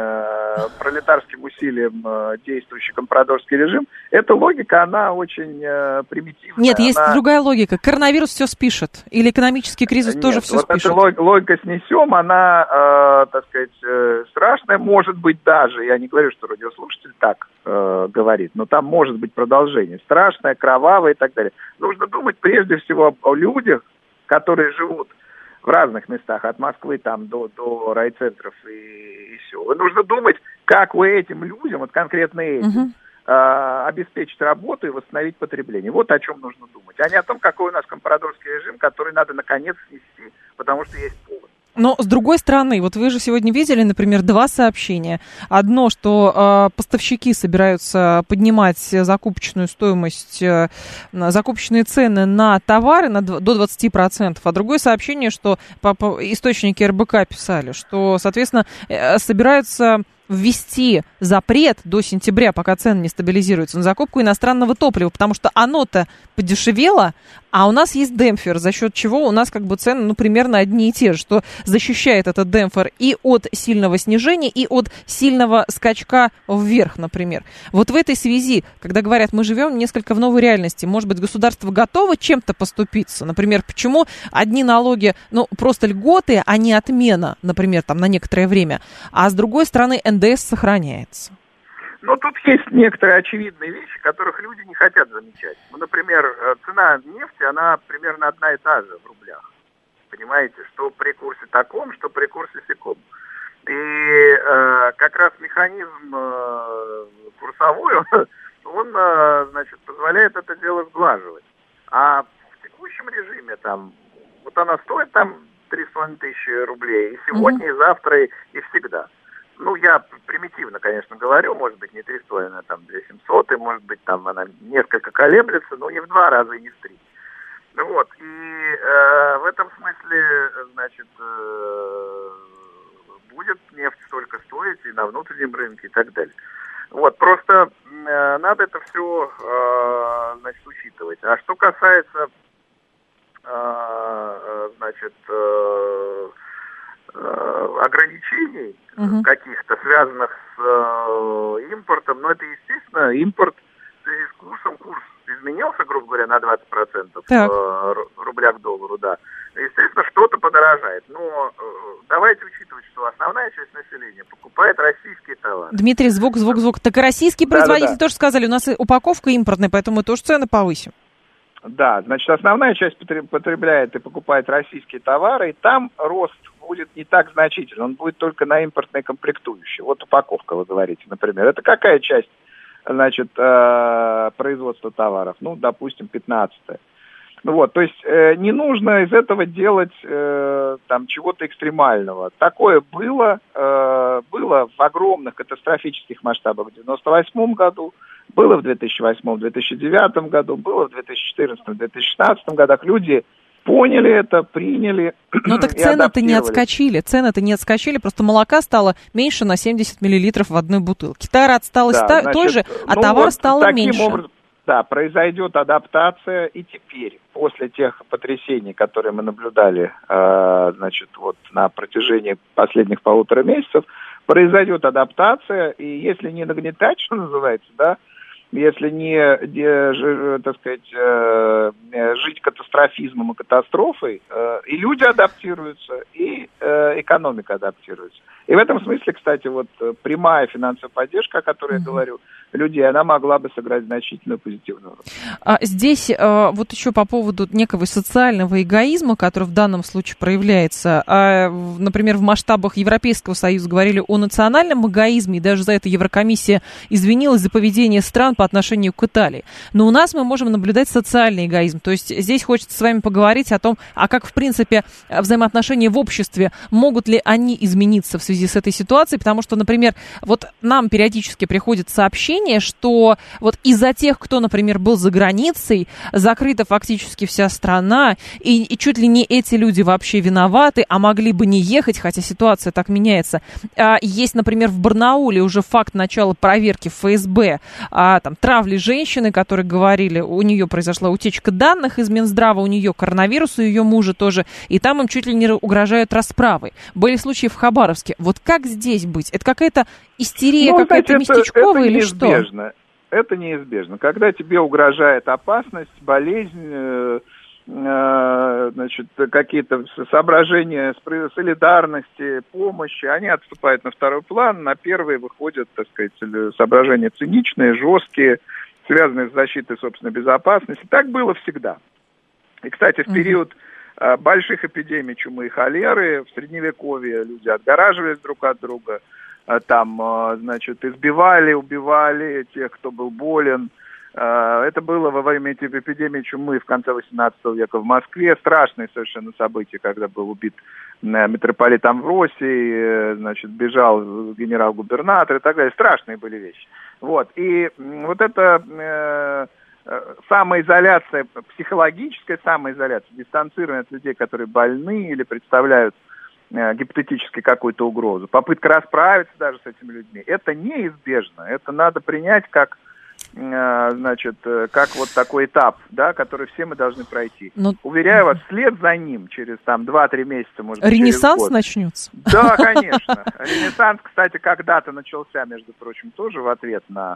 э, пролетарским усилием э, действующий компрадорский режим, эта логика, она очень э, примитивная. Нет, есть она... другая логика. Коронавирус все спишет. Или экономический кризис Нет, тоже все вот спишет. Эта логика снесем, она, э, так сказать, э, страшная, может быть даже, я не говорю, что радиослушатель так э, говорит, но там может быть продолжение. Страшное, кровавое и так далее. Нужно думать прежде всего о людях, которые живут в разных местах, от Москвы там до, до райцентров и, и все. Нужно думать, как вы этим людям, вот конкретно этим, uh-huh. э, обеспечить работу и восстановить потребление. Вот о чем нужно думать, а не о том, какой у нас компрадорский режим, который надо наконец снести, потому что есть повод. Но, с другой стороны, вот вы же сегодня видели, например, два сообщения. Одно, что э, поставщики собираются поднимать закупочную стоимость, э, закупочные цены на товары на, до двадцати процентов. А другое сообщение, что по, по, источники эр бэ ка писали, что, соответственно, э, собираются ввести запрет до сентября, пока цены не стабилизируются, на закупку иностранного топлива, потому что оно-то подешевело, а у нас есть демпфер, за счет чего у нас как бы цены, ну, примерно одни и те же, что защищает этот демпфер и от сильного снижения, и от сильного скачка вверх, например. Вот в этой связи, когда говорят, мы живем несколько в новой реальности, может быть, государство готово чем-то поступиться? Например, почему одни налоги, ну, просто льготы, а не отмена, например, там, на некоторое время, а с другой стороны, эн дэ эс сохраняется? Но тут есть некоторые очевидные вещи, которых люди не хотят замечать. Ну, например, цена нефти, она примерно одна и та же в рублях. Понимаете, что при курсе таком, что при курсе сяком. И э, как раз механизм э, курсовой, он, э, значит, позволяет это дело сглаживать. А в текущем режиме там, вот она стоит там три с половиной тысячи рублей и сегодня, mm-hmm. и завтра, и, и всегда. Ну, я примитивно, конечно, говорю, может быть, не три с половиной, а там две тысячи семьсот, и, может быть, там она несколько колеблется, но не в два раза и не в три. Вот, и э, в этом смысле, значит, э, будет нефть столько стоить и на внутреннем рынке и так далее. Вот, просто э, надо это все, э, значит, учитывать. А что касается, э, значит, э, ограничений uh-huh. каких-то, связанных с э, импортом, но это, естественно, импорт в связи с курсом, курс изменился, грубо говоря, на двадцать процентов э, рубля к доллару, да. Естественно, что-то подорожает, но э, давайте учитывать, что основная часть населения покупает российские товары. Дмитрий, звук, звук, звук. Так и российские производители да, да, да. тоже сказали, у нас упаковка импортная, поэтому мы тоже цены повысим. Да, значит, основная часть потребляет и покупает российские товары, и там рост будет не так значительный, он будет только на импортные комплектующие. Вот упаковка, вы говорите, например. Это какая часть, значит, производства товаров? Ну, допустим, пятнадцатая. Ну вот, то есть э, не нужно из этого делать э, там чего-то экстремального. Такое было, э, было в огромных катастрофических масштабах в девяносто восьмом году, было в две тысячи восьмом — две тысячи девятом году, было в две тысячи четырнадцатом — две тысячи шестнадцатом годах. Люди поняли это, приняли. Ну так цены-то не отскочили, цены-то не отскочили, просто молока стало меньше на семьдесят миллилитров в одной бутылке. Тара осталась да, та, значит, той же, а ну товар вот стало меньше. Образом, да, произойдет адаптация, и теперь, после тех потрясений, которые мы наблюдали, э, значит, вот на протяжении последних полутора месяцев, произойдет адаптация, и если не нагнетать, что называется, да, если не, не так сказать, э, жить катастрофизмом и катастрофой, э, и люди адаптируются, и э, экономика адаптируется. И в этом смысле, кстати, вот прямая финансовая поддержка, о которой mm-hmm. я говорю, людей, она могла бы сыграть значительную позитивную роль. А здесь а, вот еще по поводу некого социального эгоизма, который в данном случае проявляется. А, например, в масштабах Европейского Союза говорили о национальном эгоизме, и даже за это Еврокомиссия извинилась за поведение стран по отношению к Италии. Но у нас мы можем наблюдать социальный эгоизм. То есть здесь хочется с вами поговорить о том, а как, в принципе, взаимоотношения в обществе, могут ли они измениться в связи с этой ситуацией, потому что, например, вот нам периодически приходит сообщение, что вот из-за тех, кто, например, был за границей, закрыта фактически вся страна, и, и чуть ли не эти люди вообще виноваты, а могли бы не ехать, хотя ситуация так меняется. А, есть, например, в Барнауле уже факт начала проверки эф эс бэ, а, там, травли женщины, которые говорили, у нее произошла утечка данных из Минздрава, у нее коронавирус, у ее мужа тоже, и там им чуть ли не угрожают расправой. Были случаи в Хабаровске. Вот как здесь быть? Это какая-то истерия, ну, какая-то знаете, местечковая это, это или что? Это неизбежно. Когда тебе угрожает опасность, болезнь, э, э, значит, какие-то соображения солидарности, помощи, они отступают на второй план, на первый выходят, так сказать, соображения циничные, жесткие, связанные с защитой собственной безопасности. Так было всегда. И, кстати, в период э, больших эпидемий чумы и холеры, в Средневековье люди отгораживались друг от друга, там, значит, избивали, убивали тех, кто был болен. Это было во время эпидемии чумы в конце восемнадцатого века в Москве. Страшные совершенно события, когда был убит митрополит Амвросий, значит, бежал генерал-губернатор и так далее. Страшные были вещи. Вот. И вот эта э, самоизоляция, психологическая самоизоляция, дистанцирование от людей, которые больны или представляют гипотетически какую-то угрозу, попытка расправиться даже с этими людьми, это неизбежно. Это надо принять как, значит, как вот такой этап, да, который все мы должны пройти. Но... Уверяю вас, вслед за ним, через там два-три месяца, может быть, Ренессанс через год, начнется? Да, конечно. Ренессанс, кстати, когда-то начался, между прочим, тоже в ответ на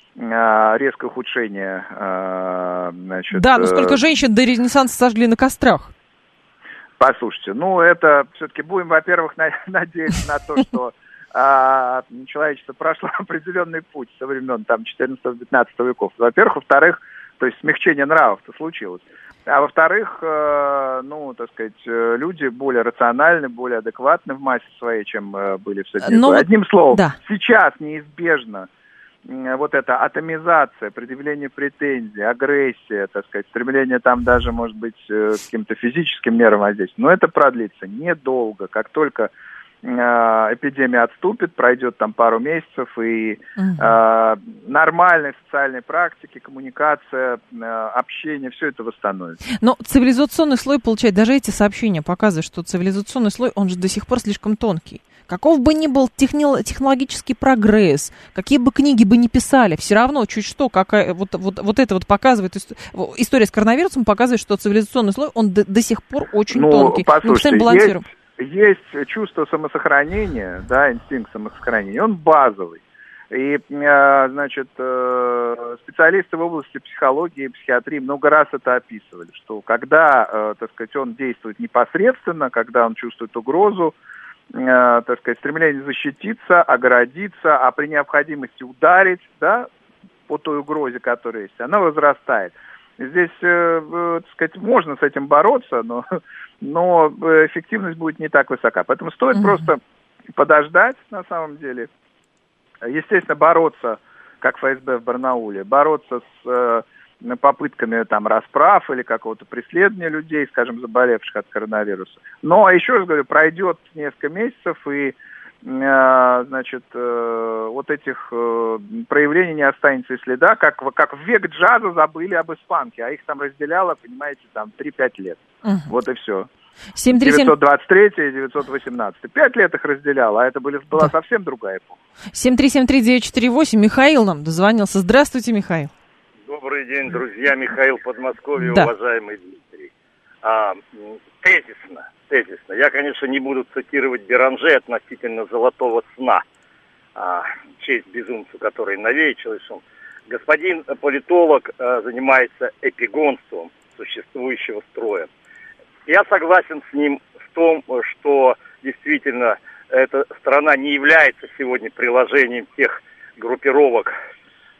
резкое ухудшение. Значит, да, но сколько женщин до Ренессанса сожгли на кострах? Послушайте, ну это все-таки будем, во-первых, на, надеяться на то, что а, человечество прошло определенный путь со времен там четырнадцатого-пятнадцатого веков. Во-первых, во-вторых, то есть смягчение нравов-то случилось. А во-вторых, э, ну, так сказать, люди более рациональны, более адекватны в массе своей, чем э, были в средневековье. Одним словом, да. Сейчас неизбежно вот эта атомизация, предъявление претензий, агрессия, так сказать, стремление там даже, может быть, к каким-то физическим мерам воздействия. Но это продлится недолго. Как только э, эпидемия отступит, пройдет там пару месяцев, и э, нормальные социальные практики, коммуникация, э, общение, все это восстановится. Но цивилизационный слой, получает, даже эти сообщения показывают, что цивилизационный слой, он же до сих пор слишком тонкий. Каков бы ни был техни- технологический прогресс, какие бы книги бы ни писали, все равно чуть что, какая, вот, вот, вот это вот показывает, история с коронавирусом показывает, что цивилизационный слой, он до, до сих пор очень ну, тонкий. Послушайте, Мы есть, есть чувство самосохранения, да, инстинкт самосохранения, он базовый. И, значит, специалисты в области психологии и психиатрии много раз это описывали, что когда, так сказать, он действует непосредственно, когда он чувствует угрозу, так сказать, стремление защититься, оградиться, а при необходимости ударить, да, по той угрозе, которая есть, она возрастает. Здесь, так сказать, можно с этим бороться, но, но эффективность будет не так высока. Поэтому стоит mm-hmm. просто подождать, на самом деле. Естественно, бороться, как эф эс бэ в Барнауле, бороться с попытками там расправ или какого-то преследования людей, скажем, заболевших от коронавируса. Но, еще раз говорю, пройдет несколько месяцев, и, э, значит, э, вот этих э, проявлений не останется и следа, как, как в век джаза забыли об испанке, а их там разделяло, понимаете, там три-пять лет. Угу. Вот и все. девятьсот двадцать третий и девятьсот восемнадцатый. Пять лет их разделяло, а это были, была да. совсем другая эпоха. семь три семь три девять четыре восемь. Михаил нам дозвонился. Здравствуйте, Михаил. Добрый день, друзья. Михаил, Подмосковье, да. Уважаемый Дмитрий. А, тезисно, тезисно. Я, конечно, не буду цитировать Беранже относительно золотого сна. А, честь безумцу, который навеячился. Господин политолог а, занимается эпигонством существующего строя. Я согласен с ним в том, что действительно эта страна не является сегодня приложением тех группировок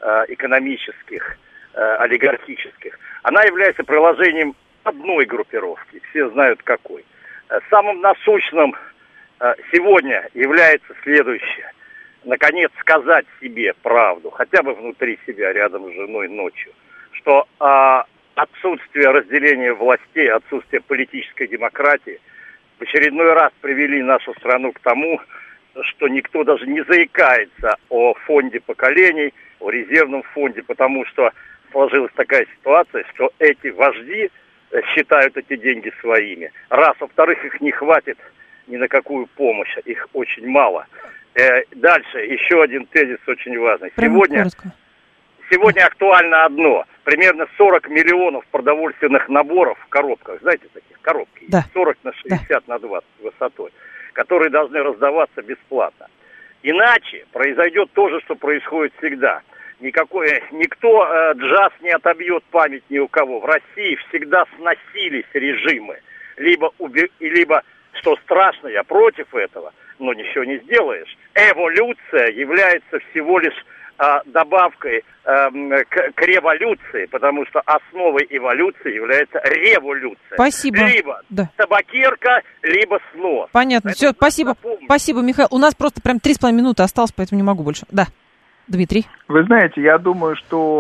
э, экономических, э, олигархических, она является приложением одной группировки, все знают какой. Э, самым насущным э, сегодня является следующее. Наконец сказать себе правду, хотя бы внутри себя, рядом с женой ночью, что э, отсутствие разделения властей, отсутствие политической демократии в очередной раз привели нашу страну к тому, что никто даже не заикается о фонде поколений, о резервном фонде, потому что сложилась такая ситуация, что эти вожди считают эти деньги своими. Раз, во-вторых, их не хватит ни на какую помощь, их очень мало. Э, дальше, еще один тезис очень важный. Сегодня, сегодня актуально одно. Примерно сорок миллионов продовольственных наборов в коробках, знаете, таких коробки, да. сорок на шестьдесят да. на двадцать высотой, которые должны раздаваться бесплатно. Иначе произойдет то же, что происходит всегда. Никакой, никто э, джаз не отобьет память ни у кого. В России всегда сносились режимы. Либо, уби... либо, что страшно, я против этого, но ничего не сделаешь. Эволюция является всего лишь э, добавкой э, к, к революции, потому что основой эволюции является революция. Спасибо. Либо да. табакерка, либо снос. Понятно. Это Все, спасибо. Спасибо, Михаил. У нас просто прям три с половиной минуты осталось, поэтому не могу больше. Да. Дмитрий? Вы знаете, я думаю,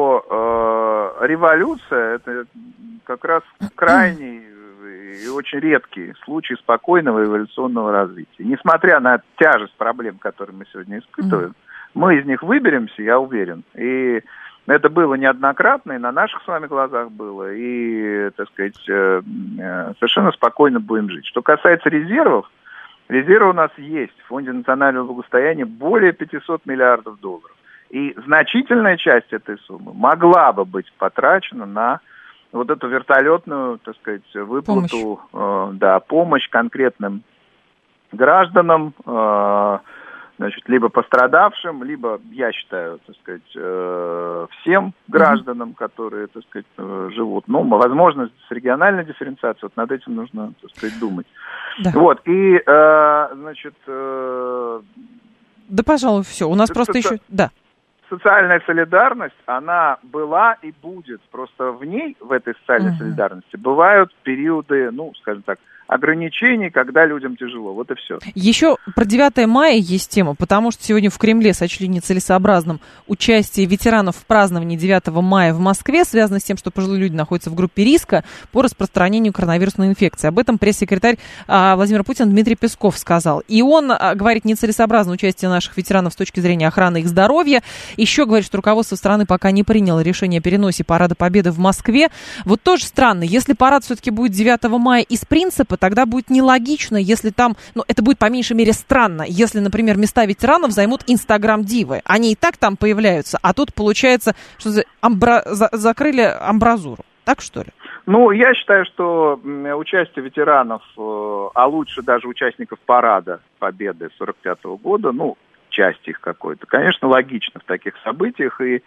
что э, революция – это как раз крайний и очень редкий случай спокойного эволюционного развития. Несмотря на тяжесть проблем, которые мы сегодня испытываем, mm-hmm. мы из них выберемся, я уверен. И это было неоднократно, и на наших с вами глазах было, и, так сказать, э, э, совершенно спокойно будем жить. Что касается резервов, резервы у нас есть в Фонде национального благосостояния более пятьсот миллиардов долларов. И значительная часть этой суммы могла бы быть потрачена на вот эту вертолетную, так сказать, выплату, помощь, э, да, помощь конкретным гражданам, э, значит, либо пострадавшим, либо, я считаю, так сказать, э, всем гражданам, mm-hmm. которые, так сказать, э, живут. Ну, возможно, с региональной дифференциацией, вот над этим нужно, так сказать, думать. Да. Вот, и, э, значит... Э, да, пожалуй, все. У нас это, просто это... еще... Да. Социальная солидарность, она была и будет. Просто в ней, в этой социальной uh-huh. солидарности, бывают периоды, ну, скажем так, ограничений, когда людям тяжело. Вот и все. Еще про девятое мая есть тема, потому что сегодня в Кремле сочли нецелесообразным участие ветеранов в праздновании девятого мая в Москве, связано с тем, что пожилые люди находятся в группе риска по распространению коронавирусной инфекции. Об этом пресс-секретарь а, Владимира Путина Дмитрий Песков сказал. И он а, говорит, нецелесообразно участие наших ветеранов с точки зрения охраны их здоровья. Еще говорит, что руководство страны пока не приняло решение о переносе Парада Победы в Москве. Вот тоже странно, если парад все-таки будет девятого мая из принципа, тогда будет нелогично, если там, ну, это будет по меньшей мере странно, если, например, места ветеранов займут инстаграм-дивы. Они и так там появляются, а тут получается, что за амбра... за... закрыли амбразуру. Так, что ли? Ну, я считаю, что участие ветеранов, а лучше даже участников парада Победы сорок пятого года, ну, часть их какой-то, конечно, логично в таких событиях, и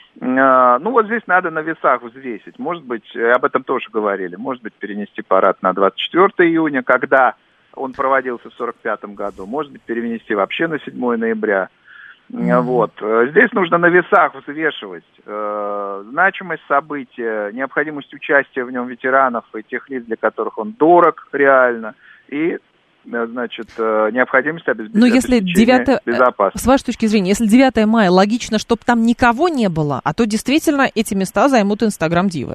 ну, вот здесь надо на весах взвесить. Может быть, об этом тоже говорили, может быть, перенести парад на двадцать четвёртого июня, когда он проводился в сорок пятом году, может быть, перенести вообще на седьмого ноября. Mm-hmm. Вот. Здесь нужно на весах взвешивать э, значимость события, необходимость участия в нем ветеранов и тех лиц, для которых он дорог реально, и значит, необходимость обеспечения безопасности. С вашей точки зрения, если девятое мая логично, чтобы там никого не было, а то действительно эти места займут инстаграм-дивы.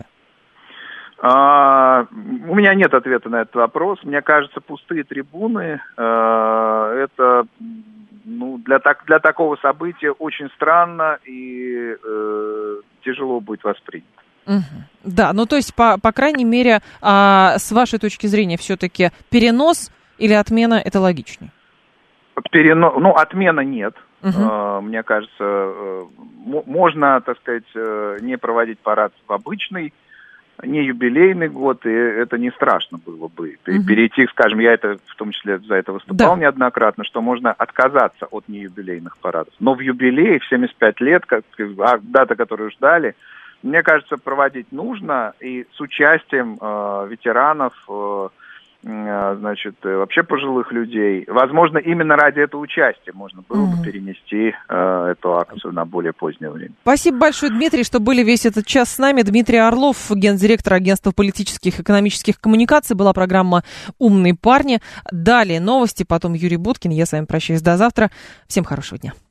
А, у меня нет ответа на этот вопрос. Мне кажется, пустые трибуны а, это ну, для, так, для такого события очень странно и э, тяжело будет воспринято. Угу. Да, ну то есть, по, по крайней мере, а, с вашей точки зрения, все-таки перенос или отмена это логичнее? Перено... Ну, отмена нет. Угу. Uh, мне кажется, uh, можно, так сказать, uh, не проводить парад в обычный, не юбилейный год, и это не страшно было бы. Угу. Перейти, скажем, я это в том числе за это выступал да. неоднократно, что можно отказаться от неюбилейных парадов. Но в юбилей, в семьдесят пять лет, как, дата, которую ждали, мне кажется, проводить нужно, и с участием uh, ветеранов, uh, значит, вообще пожилых людей. Возможно, именно ради этого участия можно было бы перенести э, эту акцию на более позднее время. Спасибо большое, Дмитрий, что были весь этот час с нами. Дмитрий Орлов, гендиректор Агентства политических и экономических коммуникаций. Была программа «Умные парни». Далее новости, потом Юрий Буткин. Я с вами прощаюсь до завтра. Всем хорошего дня.